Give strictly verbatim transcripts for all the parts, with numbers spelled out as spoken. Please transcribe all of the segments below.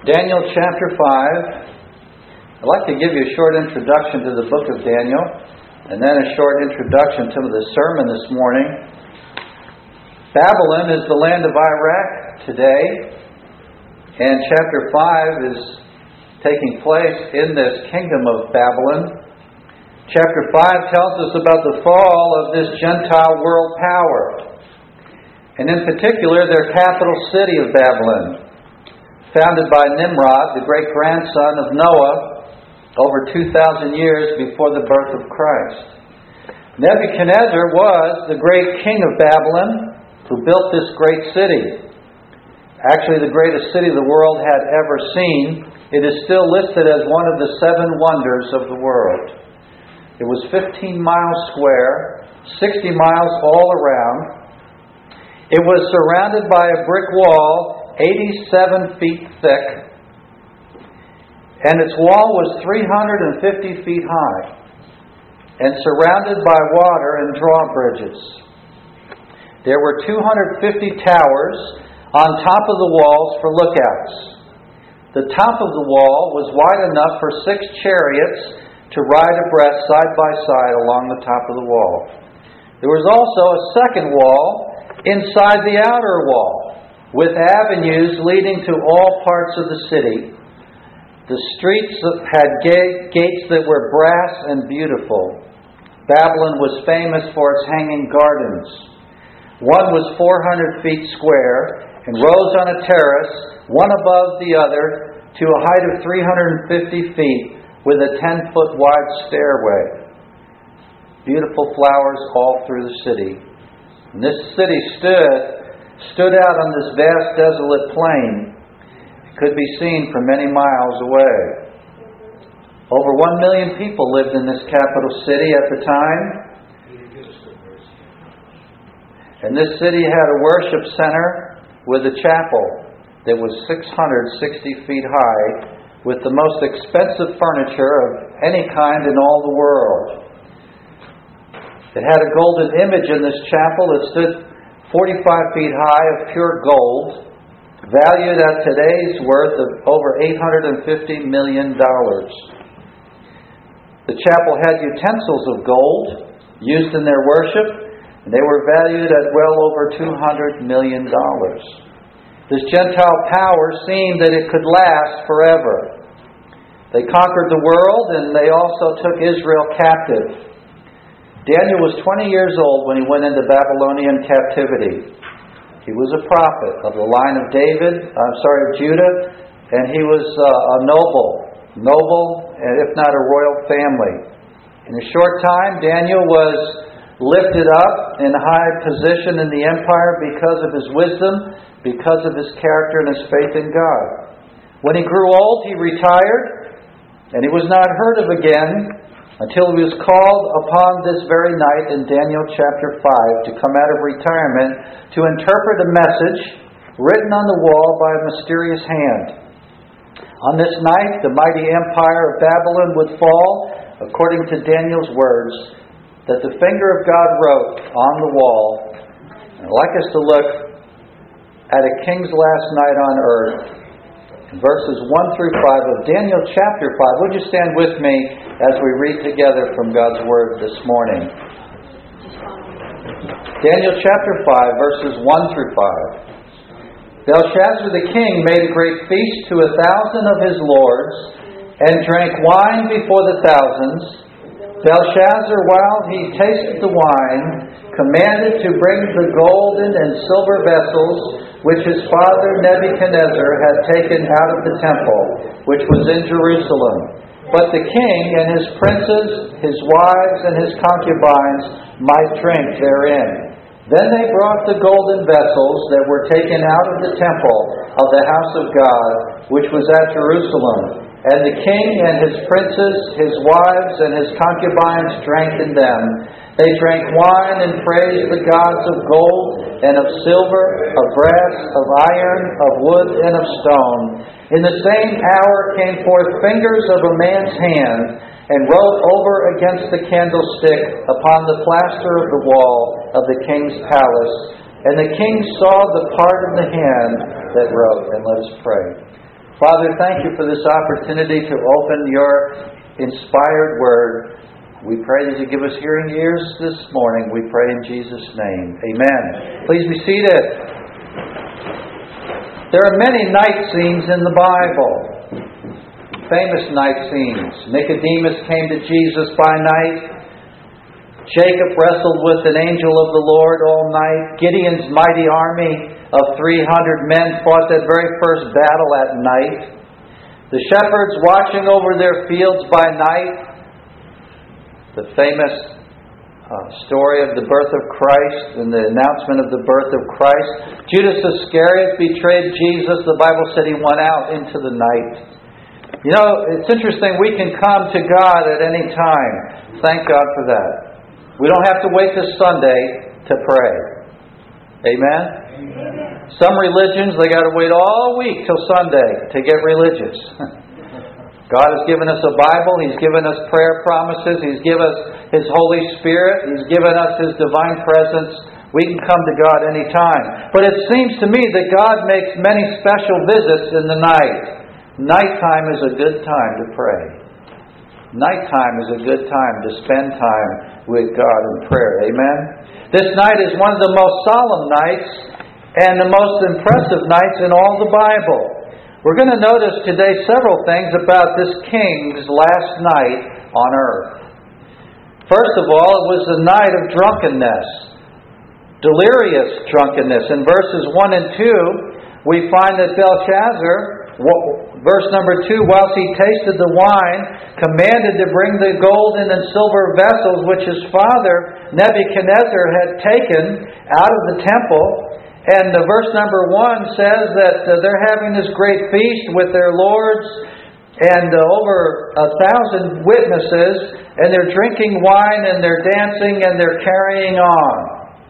Daniel chapter five. I'd like to give you a short introduction to the book of Daniel, and then a short introduction to the sermon this morning. Babylon is the land of Iraq today, and chapter five is taking place in this kingdom of Babylon. Chapter five tells us about the fall of this Gentile world power, and in particular their capital city of Babylon, founded by Nimrod, the great-grandson of Noah, over two thousand years before the birth of Christ. Nebuchadnezzar was the great king of Babylon who built this great city. Actually, the greatest city the world had ever seen. It is still listed as one of the seven wonders of the world. It was fifteen miles square, sixty miles all around. It was surrounded by a brick wall eighty-seven feet thick, and its wall was three hundred fifty feet high and surrounded by water and drawbridges. There were two hundred fifty towers on top of the walls for lookouts. The top of the wall was wide enough for six chariots to ride abreast side by side along the top of the wall. There was also a second wall inside the outer wall, with avenues leading to all parts of the city. The streets had gates that were brass and beautiful. Babylon was famous for its hanging gardens. One was four hundred feet square and rose on a terrace, one above the other, to a height of three hundred fifty feet, with a ten-foot wide stairway. Beautiful flowers all through the city. And this city stood stood out on this vast desolate plain. It could be seen from many miles away. Over one million people lived in this capital city at the time. And this city had a worship center with a chapel that was six hundred sixty feet high, with the most expensive furniture of any kind in all the world. It had a golden image in this chapel that stood forty-five feet high of pure gold, valued at today's worth of over eight hundred fifty million dollars. The chapel had utensils of gold used in their worship, and they were valued at well over two hundred million dollars. This Gentile power seemed that it could last forever. They conquered the world, and they also took Israel captive. Daniel was twenty years old when he went into Babylonian captivity. He was a prophet of the line of David, I'm sorry, of Judah, and he was uh, a noble, noble, and if not a royal family. In a short time, Daniel was lifted up in a high position in the empire because of his wisdom, because of his character and his faith in God. When he grew old, he retired, and he was not heard of again until he was called upon this very night in Daniel chapter five to come out of retirement to interpret a message written on the wall by a mysterious hand. On this night, the mighty empire of Babylon would fall, according to Daniel's words, that the finger of God wrote on the wall. I'd like us to look at a king's last night on earth, verses one through five of Daniel chapter five. Would you stand with me as we read together from God's Word this morning? Daniel chapter five, verses one through five. Belshazzar the king made a great feast to a thousand of his lords, and drank wine before the thousands. Belshazzar, while he tasted the wine, commanded to bring the golden and silver vessels which his father Nebuchadnezzar had taken out of the temple, which was in Jerusalem. But the king and his princes, his wives, and his concubines might drink therein. Then they brought the golden vessels that were taken out of the temple of the house of God, which was at Jerusalem. And the king and his princes, his wives, and his concubines drank in them. They drank wine and praised the gods of gold and of silver, of brass, of iron, of wood, and of stone. In the same hour came forth fingers of a man's hand, and wrote over against the candlestick upon the plaster of the wall of the king's palace. And the king saw the part of the hand that wrote. And let's pray. Father, thank you for this opportunity to open your inspired word. We pray that you give us hearing ears this morning. We pray in Jesus' name. Amen. Please be seated. There are many night scenes in the Bible. Famous night scenes. Nicodemus came to Jesus by night. Jacob wrestled with an angel of the Lord all night. Gideon's mighty army of three hundred men fought that very first battle at night. The shepherds watching over their fields by night. The famous uh, story of the birth of Christ and the announcement of the birth of Christ. Judas Iscariot betrayed Jesus. The Bible said he went out into the night. You know, it's interesting. We can come to God at any time. Thank God for that. We don't have to wait till Sunday to pray. Amen? Amen. Some religions, they got to wait all week till Sunday to get religious. God has given us a Bible. He's given us prayer promises. He's given us His Holy Spirit. He's given us His divine presence. We can come to God any time. But it seems to me that God makes many special visits in the night. Nighttime is a good time to pray. Nighttime is a good time to spend time with God in prayer. Amen? This night is one of the most solemn nights and the most impressive nights in all the Bible. We're going to notice today several things about this king's last night on earth. First of all, it was the night of drunkenness. Delirious drunkenness. In verses one and two, we find that Belshazzar, verse number two, whilst he tasted the wine, commanded to bring the golden and silver vessels which his father Nebuchadnezzar had taken out of the temple. And uh, verse number one says that uh, they're having this great feast with their lords and uh, over a thousand witnesses, and they're drinking wine and they're dancing and they're carrying on.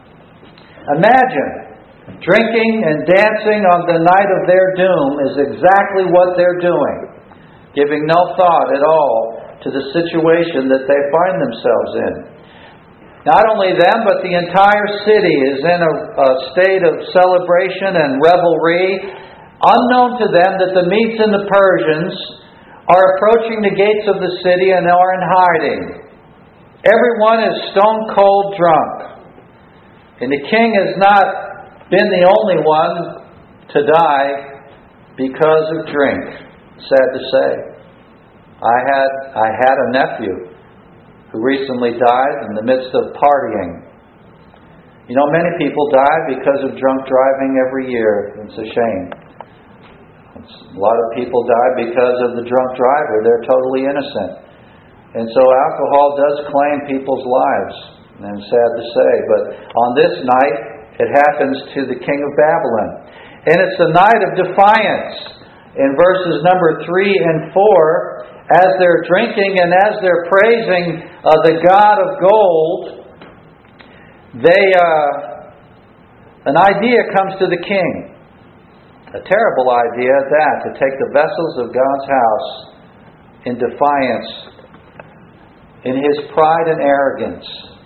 Imagine, drinking and dancing on the night of their doom is exactly what they're doing, giving no thought at all to the situation that they find themselves in. Not only them, but the entire city is in a, a state of celebration and revelry, unknown to them that the Medes and the Persians are approaching the gates of the city and are in hiding. Everyone is stone cold drunk. And the king has not been the only one to die because of drink. Sad to say. I had I had a nephew who recently died in the midst of partying. You know, many people die because of drunk driving every year. It's a shame. It's, a lot of people die because of the drunk driver. They're totally innocent. And so alcohol does claim people's lives. And sad to say. But on this night, it happens to the king of Babylon. And it's a night of defiance. In verses number three and four, as they're drinking and as they're praising uh, the God of gold, they uh, an idea comes to the king. A terrible idea at that, to take the vessels of God's house in defiance, in his pride and arrogance.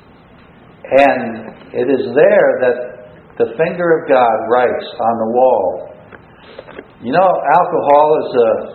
And it is there that the finger of God writes on the wall. You know, alcohol is a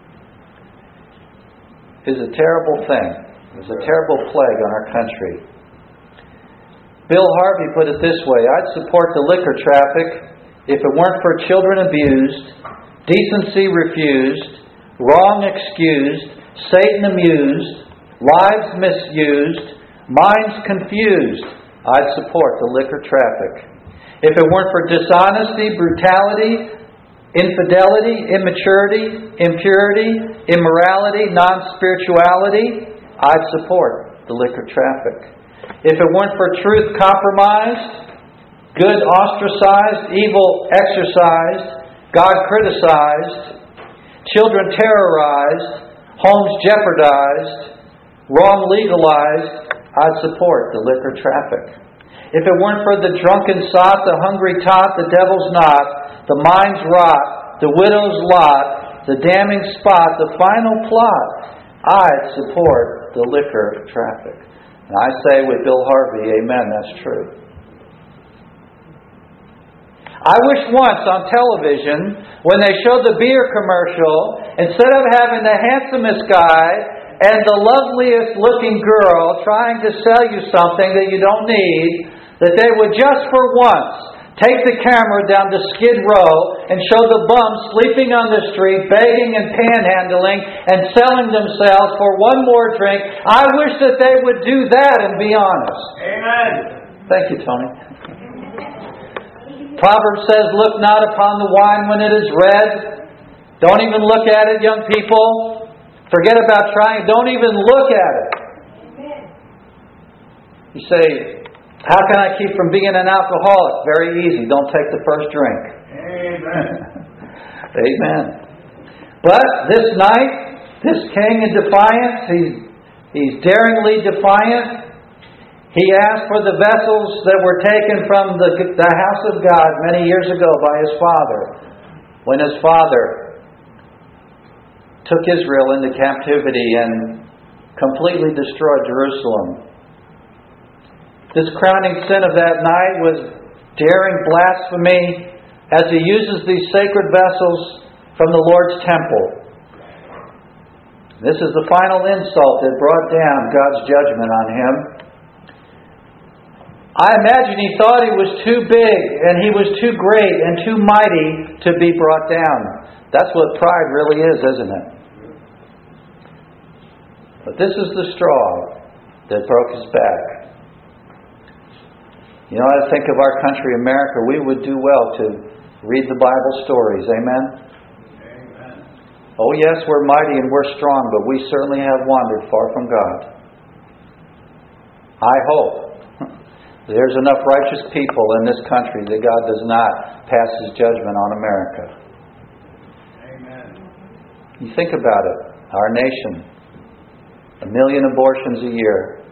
is a terrible thing. It's a terrible plague on our country. Bill Harvey put it this way: I'd support the liquor traffic if it weren't for children abused, decency refused, wrong excused, Satan amused, lives misused, minds confused. I'd support the liquor traffic. If it weren't for dishonesty, brutality, infidelity, immaturity, impurity, immorality, non-spirituality, I'd support the liquor traffic. If it weren't for truth compromised, good ostracized, evil exercised, God criticized, children terrorized, homes jeopardized, wrong legalized, I'd support the liquor traffic. If it weren't for the drunken sot, the hungry tot, the devil's knot, the mind's rot, the widow's lot, the damning spot, the final plot, I'd support the liquor traffic. And I say with Bill Harvey, amen, that's true. I wish once on television, when they showed the beer commercial, instead of having the handsomest guy and the loveliest looking girl trying to sell you something that you don't need, that they would just for once take the camera down to Skid Row and show the bums sleeping on the street, begging and panhandling and selling themselves for one more drink. I wish that they would do that and be honest. Amen. Thank you, Tony. Proverbs says, look not upon the wine when it is red. Don't even look at it, young people. Forget about trying. Don't even look at it. You say, how can I keep from being an alcoholic? Very easy. Don't take the first drink. Amen. Amen. But this night, this king in defiance, he's, he's daringly defiant. He asked for the vessels that were taken from the, the house of God many years ago by his father, when his father took Israel into captivity and completely destroyed Jerusalem. This crowning sin of that night was daring blasphemy as he uses these sacred vessels from the Lord's temple. This is the final insult that brought down God's judgment on him. I imagine he thought he was too big and he was too great and too mighty to be brought down. That's what pride really is, isn't it? But this is the straw that broke his back. You know, I think of our country, America, we would do well to read the Bible stories. Amen? Amen. Oh yes, we're mighty and we're strong, but we certainly have wandered far from God. I hope there's enough righteous people in this country that God does not pass His judgment on America. Amen. You think about it. Our nation, a million abortions a year.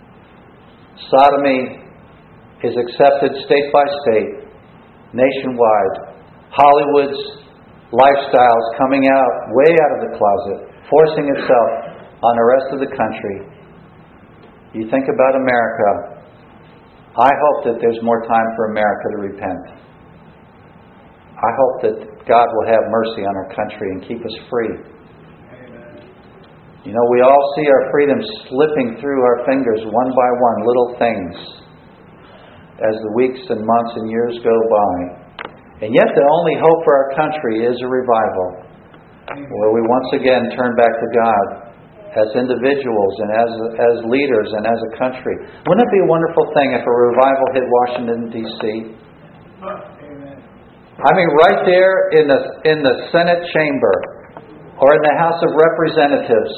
Sodomy is accepted state by state, nationwide. Hollywood's lifestyle is coming out, way out of the closet, forcing itself on the rest of the country. You think about America. I hope that there's more time for America to repent. I hope that God will have mercy on our country and keep us free. Amen. You know, we all see our freedom slipping through our fingers one by one, little things, as the weeks and months and years go by. And yet the only hope for our country is a revival, where we once again turn back to God as individuals and as as leaders and as a country. Wouldn't it be a wonderful thing if a revival hit Washington, D C? I mean, right there in the in the Senate chamber or in the House of Representatives,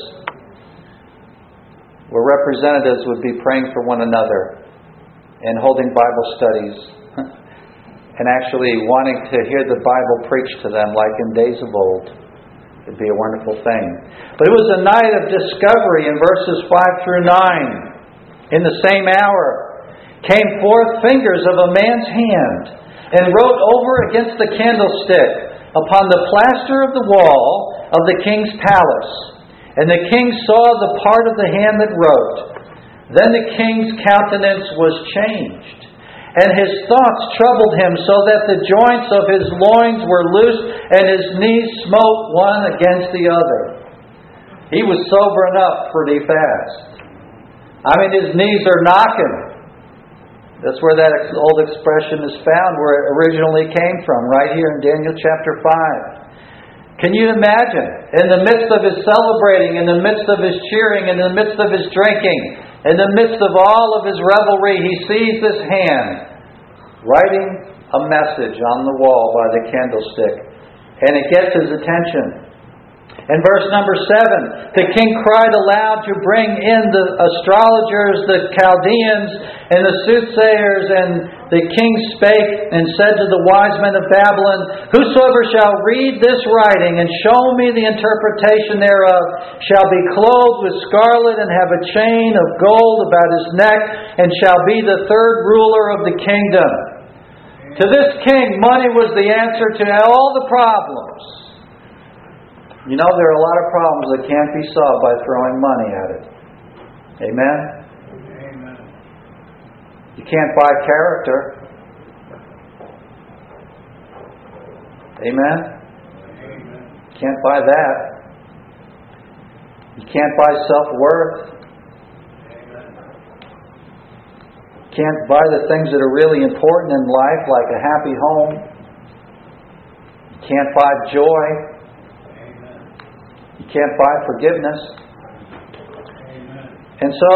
where representatives would be praying for one another and holding Bible studies and actually wanting to hear the Bible preached to them like in days of old. It'd be a wonderful thing. But it was a night of discovery in verses five through nine. In the same hour came forth fingers of a man's hand and wrote over against the candlestick upon the plaster of the wall of the king's palace. And the king saw the part of the hand that wrote. Then the king's countenance was changed, and his thoughts troubled him, so that the joints of his loins were loosed, and his knees smote one against the other. He was sobering up pretty fast. I mean, his knees are knocking. That's where that old expression is found, where it originally came from, right here in Daniel chapter five. Can you imagine? In the midst of his celebrating, in the midst of his cheering, in the midst of his drinking, in the midst of all of his revelry, he sees this hand writing a message on the wall by the candlestick. And it gets his attention. In verse number seven, the king cried aloud to bring in the astrologers, the Chaldeans, and the soothsayers, and the king spake and said to the wise men of Babylon, whosoever shall read this writing and show me the interpretation thereof shall be clothed with scarlet and have a chain of gold about his neck, and shall be the third ruler of the kingdom. To this king, money was the answer to all the problems. You know, there are a lot of problems that can't be solved by throwing money at it. Amen? Amen. You can't buy character. Amen? Amen. Can't buy that. You can't buy self-worth. Can't buy the things that are really important in life, like a happy home. You can't buy joy. You can't buy forgiveness. And so,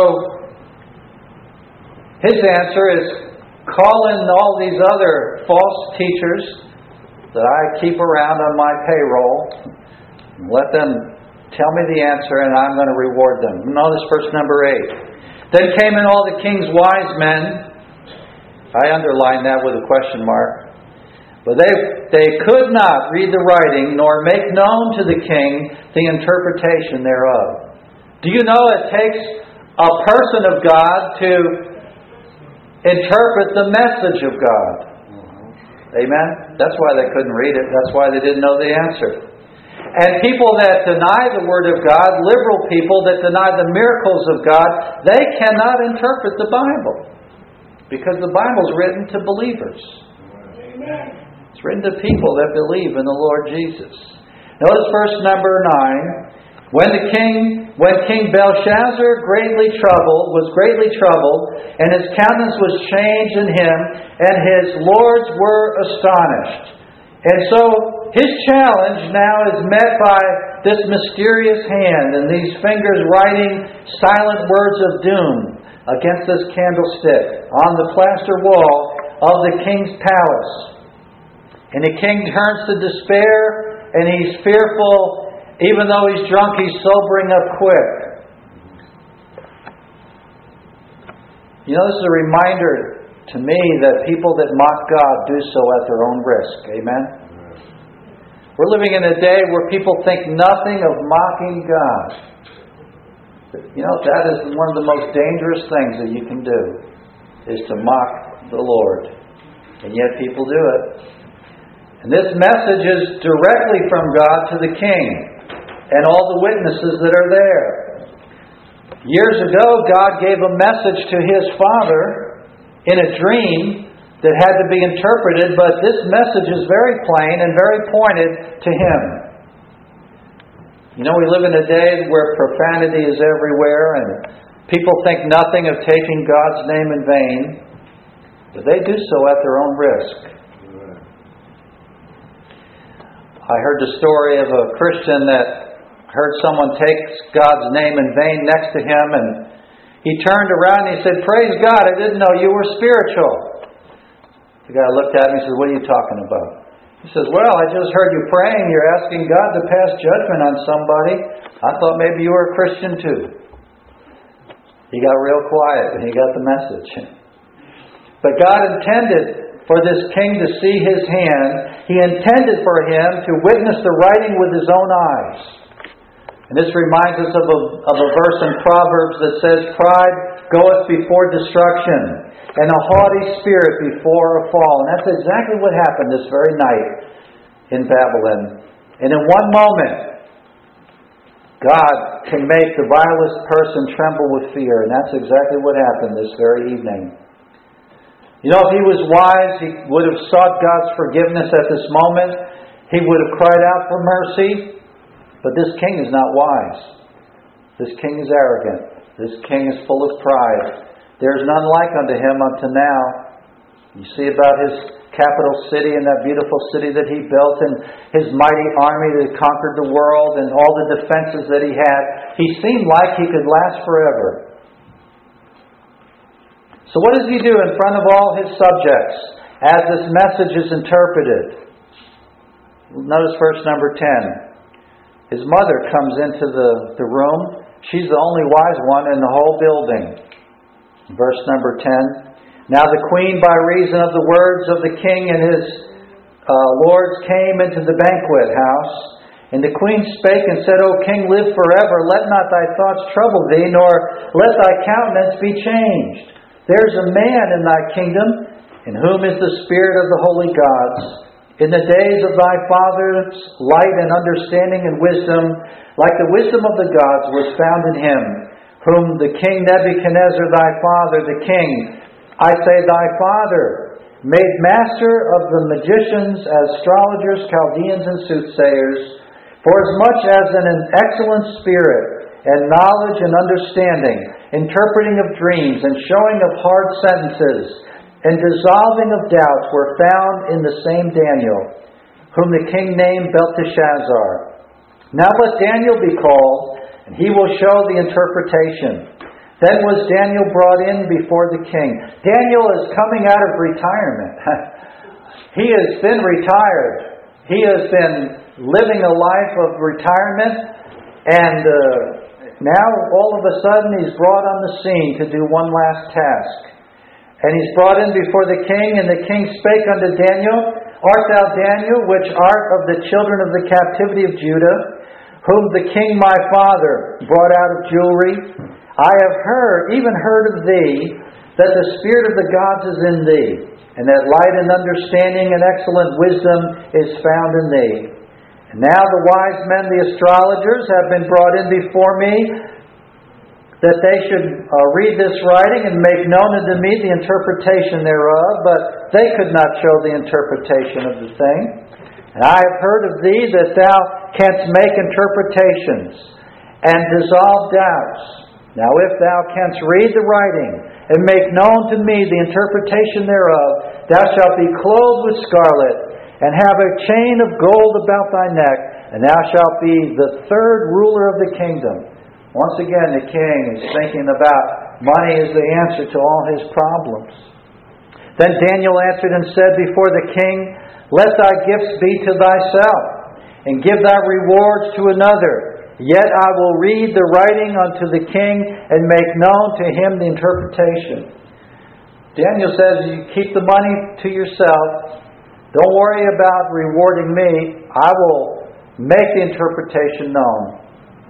his answer is call in all these other false teachers that I keep around on my payroll. Let them tell me the answer and I'm going to reward them. Notice verse number eight. Then came in all the king's wise men. I underline that with a question mark. But they they could not read the writing, nor make known to the king the interpretation thereof. Do you know it takes a person of God to interpret the message of God? Amen? That's why they couldn't read it. That's why they didn't know the answer. And people that deny the Word of God, liberal people that deny the miracles of God, they cannot interpret the Bible. Because the Bible is written to believers. Amen. It's written to people that believe in the Lord Jesus. Notice verse number nine. When the king, when King Belshazzar greatly troubled, was greatly troubled, and his countenance was changed in him, and his lords were astonished. And so his challenge now is met by this mysterious hand and these fingers writing silent words of doom against this candlestick on the plaster wall of the king's palace. And the king turns to despair, and he's fearful. Even though he's drunk, he's sobering up quick. You know, this is a reminder to me that people that mock God do so at their own risk. Amen? We're living in a day where people think nothing of mocking God. You know, that is one of the most dangerous things that you can do, is to mock the Lord. And yet people do it. And this message is directly from God to the king and all the witnesses that are there. Years ago, God gave a message to His Father in a dream that had to be interpreted, but this message is very plain and very pointed to Him. You know, we live in a day where profanity is everywhere and people think nothing of taking God's name in vain, but they do so at their own risk. I heard the story of a Christian that heard someone take God's name in vain next to him, and he turned around and he said, "Praise God, I didn't know you were spiritual." The guy looked at me and said, "What are you talking about?" He says, "Well, I just heard you praying. You're asking God to pass judgment on somebody. I thought maybe you were a Christian too." He got real quiet and he got the message. But God intended for this king to see his hand. He intended for him to witness the writing with his own eyes. And this reminds us of a, of a verse in Proverbs that says, "Pride goeth before destruction, and a haughty spirit before a fall." And that's exactly what happened this very night in Babylon. And in one moment, God can make the vilest person tremble with fear. And that's exactly what happened this very evening. You know, if he was wise, he would have sought God's forgiveness at this moment. He would have cried out for mercy. But this king is not wise. This king is arrogant. This king is full of pride. There is none like unto him unto now. You see about his capital city and that beautiful city that he built and his mighty army that conquered the world and all the defenses that he had. He seemed like he could last forever. So what does he do in front of all his subjects as this message is interpreted? Notice verse number ten. His mother comes into the, the room. She's the only wise one in the whole building. Verse number ten. Now the queen, by reason of the words of the king and his uh, lords, came into the banquet house. And the queen spake and said, "O king, live forever. Let not thy thoughts trouble thee, nor let thy countenance be changed. There is a man in thy kingdom, in whom is the spirit of the holy gods. In the days of thy fathers, light and understanding and wisdom, like the wisdom of the gods, was found in him, whom the king Nebuchadnezzar thy father, the king, I say thy father, made master of the magicians, astrologers, Chaldeans, and soothsayers, forasmuch as in an excellent spirit, and knowledge and understanding, interpreting of dreams, and showing of hard sentences, and dissolving of doubts were found in the same Daniel, whom the king named Belteshazzar. Now let Daniel be called, and he will show the interpretation. Then was Daniel brought in before the king. Daniel is coming out of retirement. He has been retired. He has been living a life of retirement, and uh, now all of a sudden he's brought on the scene to do one last task. And he's brought in before the king, and the king spake unto Daniel, Art thou Daniel, which art of the children of the captivity of Judah, whom the king my father brought out of jewelry? I have heard, even heard of thee, that the spirit of the gods is in thee, and that light and understanding and excellent wisdom is found in thee. And now the wise men, the astrologers, have been brought in before me, that they should uh, read this writing and make known unto me the interpretation thereof, but they could not show the interpretation of the thing. And I have heard of thee that thou canst make interpretations and dissolve doubts. Now if thou canst read the writing and make known to me the interpretation thereof, thou shalt be clothed with scarlet, and have a chain of gold about thy neck, and thou shalt be the third ruler of the kingdom. Once again, the king is thinking about money as the answer to all his problems. Then Daniel answered and said before the king, Let thy gifts be to thyself, and give thy rewards to another. Yet I will read the writing unto the king, and make known to him the interpretation. Daniel says, you keep the money to yourself. Don't worry about rewarding me. I will make the interpretation known.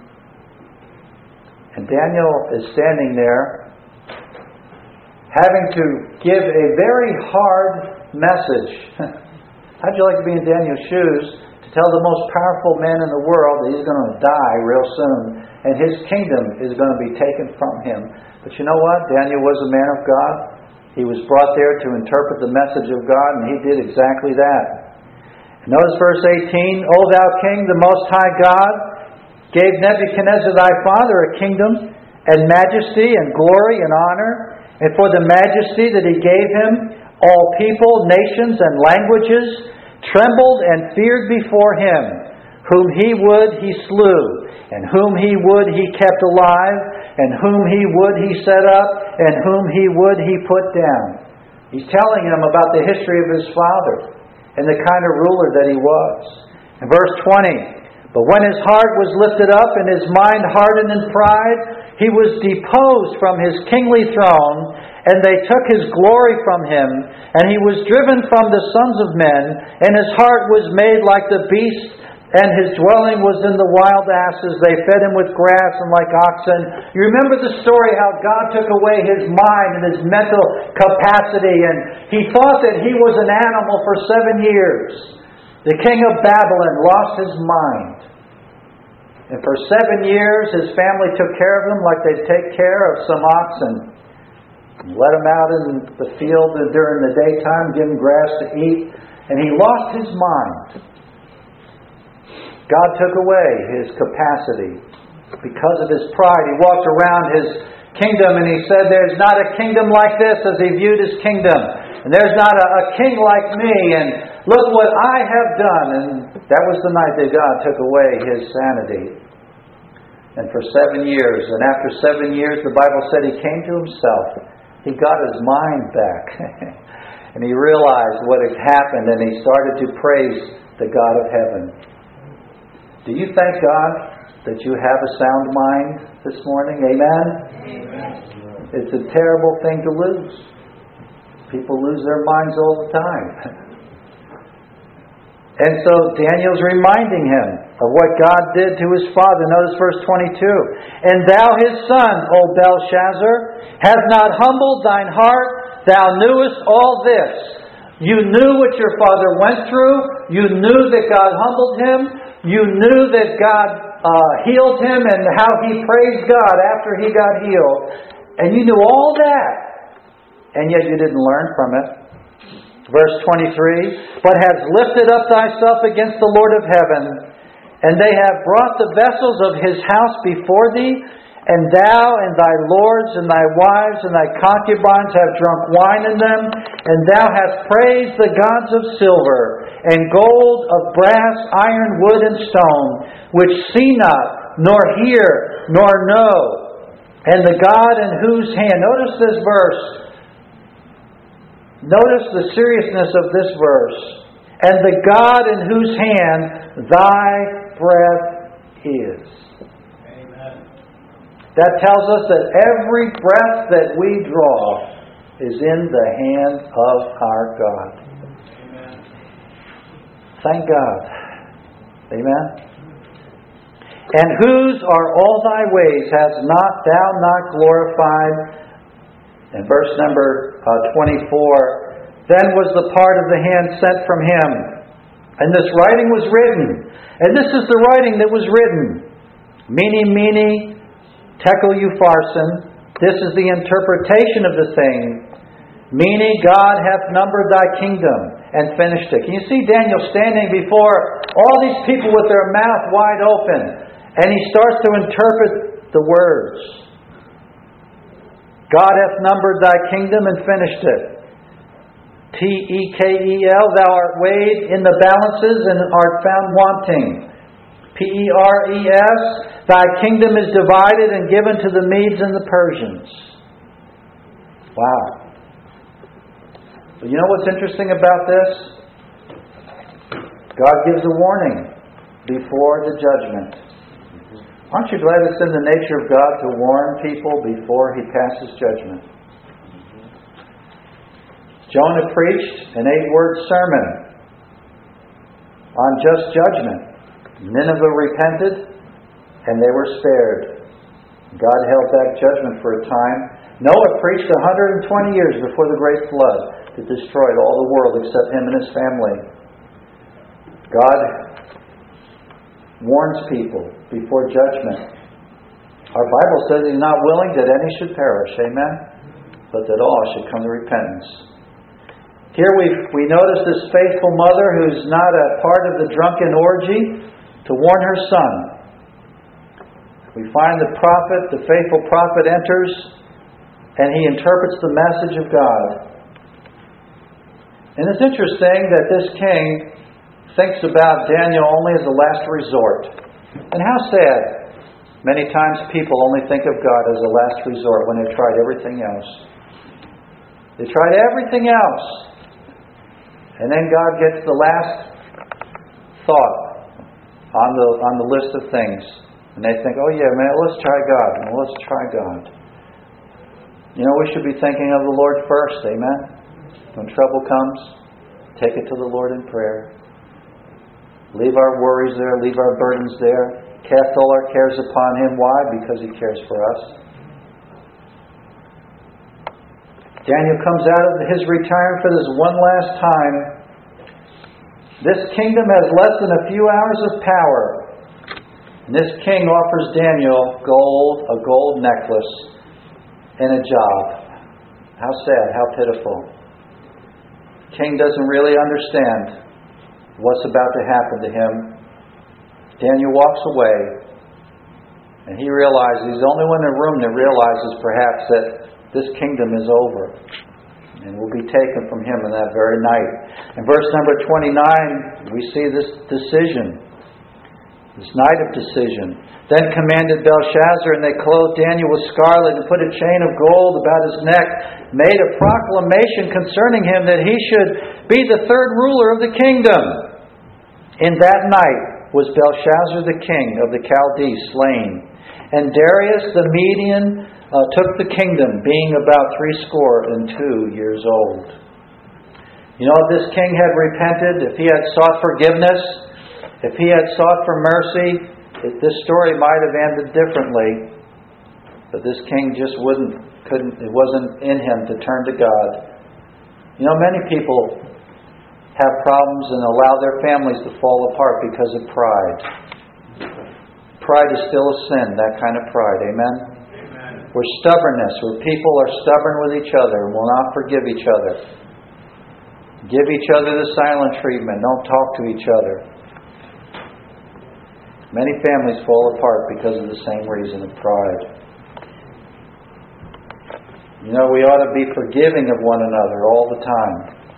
And Daniel is standing there, having to give a very hard message. How'd you like to be in Daniel's shoes? Tell the most powerful man in the world that he's going to die real soon, and his kingdom is going to be taken from him. But you know what? Daniel was a man of God. He was brought there to interpret the message of God, and he did exactly that. Notice verse eighteen, O thou king, the most high God, gave Nebuchadnezzar thy father a kingdom, and majesty, and glory, and honor, and for the majesty that he gave him, all people, nations, and languages trembled and feared before him. Whom he would, he slew, and whom he would, he kept alive, and whom he would, he set up, and whom he would, he put down. He's telling him about the history of his father and the kind of ruler that he was. In verse twenty, But when his heart was lifted up and his mind hardened in pride, he was deposed from his kingly throne, and they took his glory from him, and he was driven from the sons of men, and his heart was made like the beast, and his dwelling was in the wild asses. They fed him with grass and like oxen. You remember the story how God took away his mind and his mental capacity, and he thought that he was an animal for seven years. The king of Babylon lost his mind. And for seven years his family took care of him like they'd take care of some oxen. Let him out in the field during the daytime, give him grass to eat, and he lost his mind. God took away his capacity because of his pride. He walked around his kingdom and he said, there's not a kingdom like this, as he viewed his kingdom. And there's not a, a king like me, and look what I have done. And that was the night that God took away his sanity. And for seven years, and after seven years, the Bible said he came to himself. He got his mind back. And he realized what had happened, and he started to praise the God of heaven. Do you thank God that you have a sound mind this morning? Amen? Amen. It's a terrible thing to lose. People lose their minds all the time. And so Daniel's reminding him of what God did to his father. Notice verse twenty-two. And thou his son, O Belshazzar, hast not humbled thine heart. Thou knewest all this. You knew what your father went through. You knew that God humbled him. You knew that God uh, healed him and how he praised God after he got healed. And you knew all that. And yet you didn't learn from it. Verse twenty-three, but hast lifted up thyself against the Lord of heaven, and they have brought the vessels of his house before thee, and thou and thy lords and thy wives and thy concubines have drunk wine in them, and thou hast praised the gods of silver, and gold, of brass, iron, wood, and stone, which see not, nor hear, nor know. And the God in whose hand, notice this verse, notice the seriousness of this verse, and the God in whose hand thy breath is. That tells us that every breath that we draw is in the hand of our God. Amen. Thank God. Amen. And whose are all thy ways? Has not thou not glorified? In verse number uh, twenty-four, then was the part of the hand sent from him, and this writing was written. And this is the writing that was written. Mene, mene, tekel upharsin. This is the interpretation of the thing. Meaning, God hath numbered thy kingdom and finished it. Can you see Daniel standing before all these people with their mouth wide open? And he starts to interpret the words. God hath numbered thy kingdom and finished it. T E K E L, thou art weighed in the balances and art found wanting. P E R E S, thy kingdom is divided and given to the Medes and the Persians. Wow. But you know what's interesting about this? God gives a warning before the judgment. Aren't you glad it's in the nature of God to warn people before He passes judgment? Jonah preached an eight-word sermon on just judgment. Nineveh repented, and they were spared. God held back judgment for a time. Noah preached one hundred twenty years before the great flood that destroyed all the world except him and his family. God warns people before judgment. Our Bible says He's not willing that any should perish, amen? But that all should come to repentance. Here we we notice this faithful mother who's not a part of the drunken orgy to warn her son. We find the prophet, the faithful prophet enters, and he interprets the message of God. And it's interesting that this king thinks about Daniel only as a last resort. And how sad. Many times people only think of God as a last resort when they've tried everything else. They tried everything else. And then God gets the last thought on the on the list of things. And they think, oh yeah, man, let's try God. Well, let's try God. You know, we should be thinking of the Lord first, amen? When trouble comes, take it to the Lord in prayer. Leave our worries there, leave our burdens there. Cast all our cares upon Him. Why? Because He cares for us. Daniel comes out of his retirement for this one last time. This kingdom has less than a few hours of power. And this king offers Daniel gold, a gold necklace, and a job. How sad, how pitiful. King doesn't really understand what's about to happen to him. Daniel walks away, and he realizes, he's the only one in the room that realizes perhaps that this kingdom is over and will be taken from him in that very night. In verse number twenty-nine, we see this decision, this night of decision. Then commanded Belshazzar, and they clothed Daniel with scarlet and put a chain of gold about his neck, made a proclamation concerning him that he should be the third ruler of the kingdom. In that night was Belshazzar the king of the Chaldees slain, and Darius the Median uh, took the kingdom, being about threescore and two years old. You know, if this king had repented, if he had sought forgiveness, if he had sought for mercy, it, this story might have ended differently. But this king just wouldn't, couldn't, it wasn't in him to turn to God. You know, many people have problems and allow their families to fall apart because of pride. Pride is still a sin, that kind of pride. Amen? Amen. Where stubbornness, where people are stubborn with each other and will not forgive each other. Give each other the silent treatment. Don't talk to each other. Many families fall apart because of the same reason of pride. You know, we ought to be forgiving of one another all the time.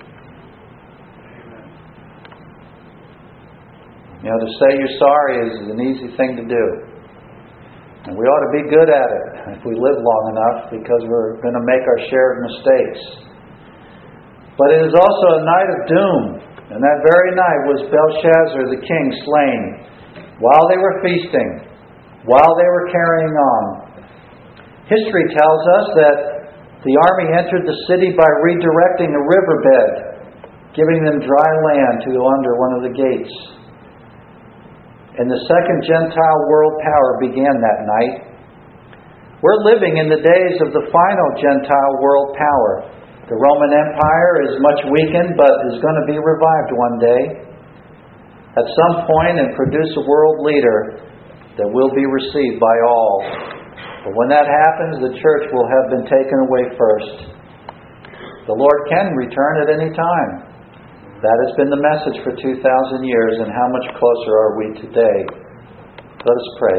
You know, to say you're sorry is an easy thing to do. And we ought to be good at it if we live long enough, because we're going to make our share of mistakes. But it is also a night of doom. And that very night was Belshazzar the king slain, while they were feasting, while they were carrying on. History tells us that the army entered the city by redirecting a riverbed, giving them dry land to go under one of the gates. And the second Gentile world power began that night. We're living in the days of the final Gentile world power. The Roman Empire is much weakened, but is going to be revived one day at some point and produce a world leader that will be received by all. But when that happens, the church will have been taken away first. The Lord can return at any time. That has been the message for two thousand years, and how much closer are we today? Let us pray.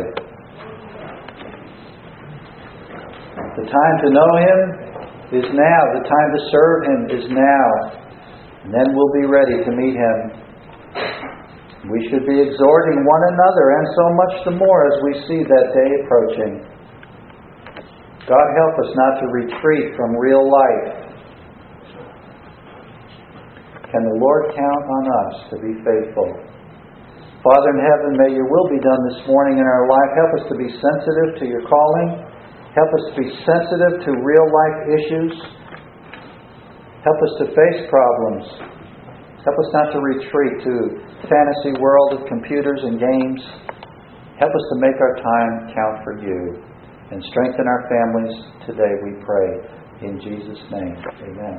The time to know Him is now. The time to serve Him is now. And then we'll be ready to meet Him. We should be exhorting one another, and so much the more as we see that day approaching. God help us not to retreat from real life. Can the Lord count on us to be faithful? Father in heaven, may your will be done this morning in our life. Help us to be sensitive to your calling. Help us to be sensitive to real life issues. Help us to face problems. Help us not to retreat to fantasy world of computers and games. Help us to make our time count for you. And strengthen our families today, we pray. In Jesus' name, amen.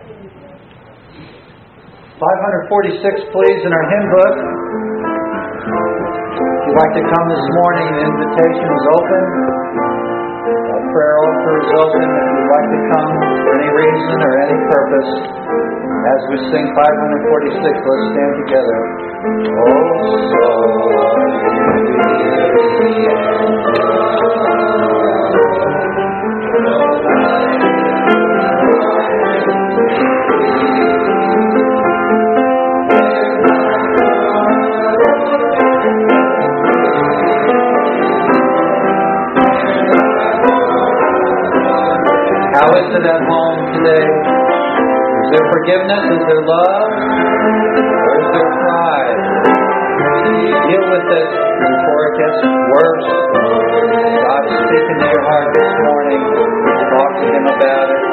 five forty-six, please, in our hymn book. If you'd like to come this morning, the invitation is open. Our prayer altar is open. If you'd like to come for any reason or any purpose, as we sing five forty-six, let's stand together. Oh, how is it at home today? Is there forgiveness? Is there love? Or is there pride? Deal with it before it gets worse. God is speaking to your heart this morning. Talk to Him about it.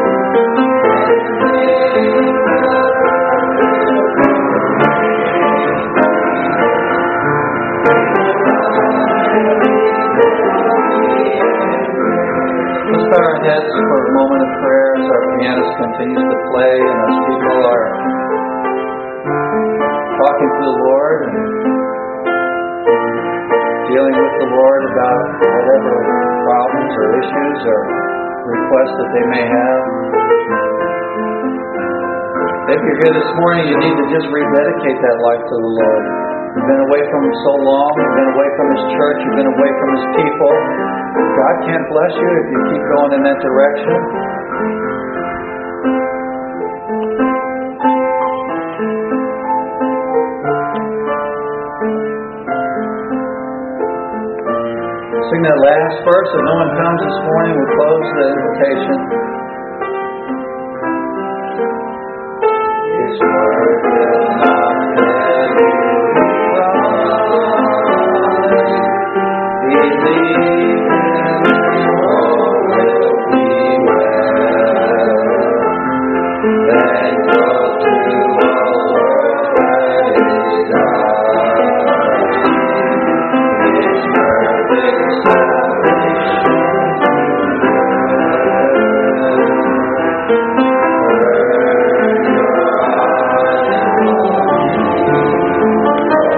Let's bow our heads for a moment of prayer as our pianist continues to play and as people are talking to the Lord and dealing with the Lord about whatever problems or issues or requests that they may have. If you're here this morning, you need to just rededicate that life to the Lord. You've been away from Him so long. You've been away from His church. You've been away from His people. God can't bless you if you keep going in that direction. Sing that last verse. If no one comes this morning, we'll close the invitation. His word will not fail you. Believe in all will be well.